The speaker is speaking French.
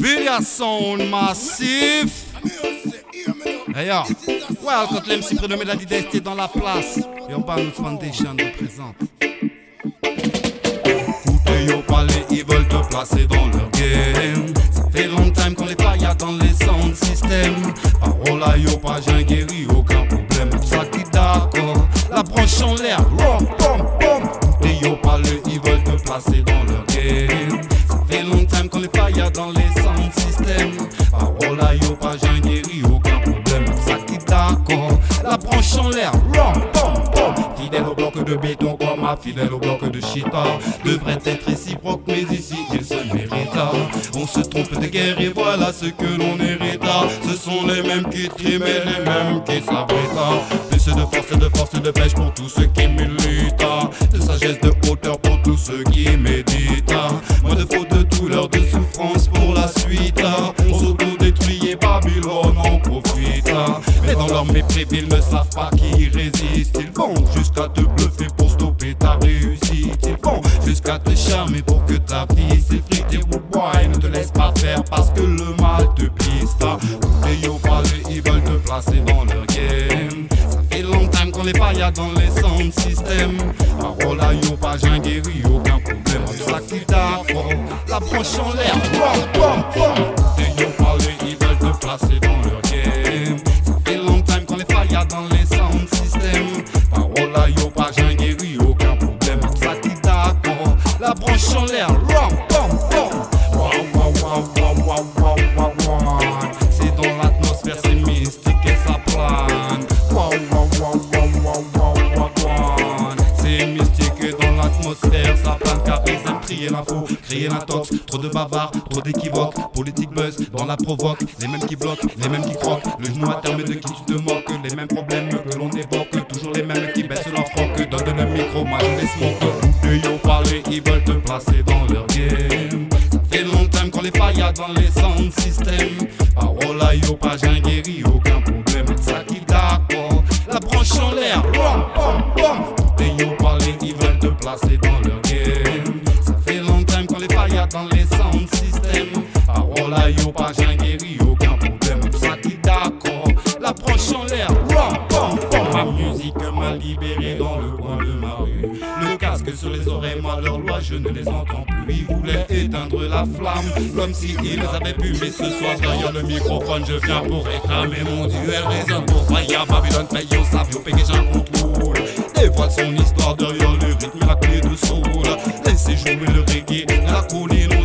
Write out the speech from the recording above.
Media Sound massif. Hey yo, well, quand l'MC prénommé la d'identité dans la place, Urban Youth Foundation représente. Écoutez, yo parler, ils veulent te placer dans leur game. Ça fait long time qu'on les paille dans les sound systems. Parole à yo, pas j'ai guéri, aucun problème. Tout ça qui d'accord, la branche en l'air, rom, pom, pom. Écoutez, yo parler, ils veulent te placer dans leur game. Ça fait long time qu'on les paille dans les sound systems. Parole à yo, pas j'ai guéri, aucun problème. Tout ça qui d'accord, la branche en l'air, rom, pom, pom. Fidèle au bloc de béton comme ma fidèle au bloc de chita. Devrait être réciproque mais ici il se mérita. On se trompe de guerre et voilà ce que l'on hérita. Ce sont les mêmes qui triment et les mêmes qui s'abritent. Plus de force et de pêche pour tous ceux qui militent. De sagesse, de hauteur pour tous ceux qui méditent. Moins de fautes, de douleur, de souffrance pour la suite. On s'auto-détruit et Babylone en profite. Mais dans leur mépris ils ne savent pas qui résiste. Ils vont jusqu'à te bluffer pour stopper ta réussite. Ils vont jusqu'à te charmer pour que ta vie s'effrite. Et boy, ne te laisse pas faire parce que le mal te piste. Les yo parlés, ils veulent te placer dans leur game. Ça fait longtemps qu'on les paille dans les sound systems. Parole à yo, pas j'ai guéri, aucun problème. On ça qui d'accord, la branche en l'air. Les yo parlés, ils veulent te placer dans leur game. Ça fait longtemps qu'on les paille dans les sound systems. Parole à yo, pas j'ai guéri, aucun problème. On ça qui d'accord, la branche en l'air. C'est dans l'atmosphère, c'est mystique et ça plane. C'est mystique et dans l'atmosphère, ça plane car ils aiment crier l'info, crier l'intox. Trop de bavards, trop d'équivoques. Politique buzz, dans la provoque. Les mêmes qui bloquent, les mêmes qui croquent. Le genou à terme de qui tu te moques. Les mêmes problèmes que l'on évoque. Toujours les mêmes qui baissent leur froc. Donne le micro, moi je les smoke. De yo parler, ils veulent te placer dans leur game. Ça fait longtemps qu'on les paille dans les sound systems. Parole à yo, pas j'ai guéri, aucun problème. Ça qui d'accord, la branche en l'air. De yo parler, ils veulent te placer dans leur game. Ça fait longtemps qu'on les paille dans les sound systems. Parole à yo, pas j'ai guéri, aucun problème. Ça qui d'accord, la branche en l'air. Ma musique m'a libéré dans le coin de ma rue. Le casque sur les oreilles, moi leur loi je ne les entends plus. Ils voulaient éteindre la flamme comme si ils avaient pu. Mais ce soir derrière le microphone je viens pour réclamer mon duel. Raison pour Faya, Babylone, paye au savio, pégué j'en contrôle. Dévoile son histoire derrière le rythme et la clé de soul. Laissez jouer le reggae de la colline.